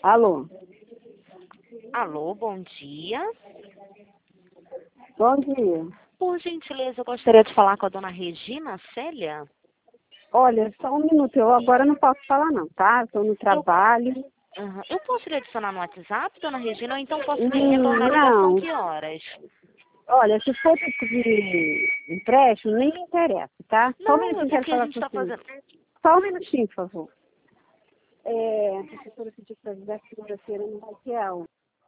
Alô? Alô, bom dia. Bom dia. Por gentileza, eu gostaria de falar com a dona Regina Célia. Olha, só um minuto. Eu agora não posso falar não, tá? Estou no trabalho. Eu posso lhe adicionar no WhatsApp, dona Regina, ou então posso retornar a ligação Não. que horas? Olha, se for de empréstimo, nem me interessa, tá? Só um Não, é minutinho, quero porque a falar gente com está você. fazendo... Só um minutinho, por favor. A professora pediu para avisar que segunda-feira não vai ter aula.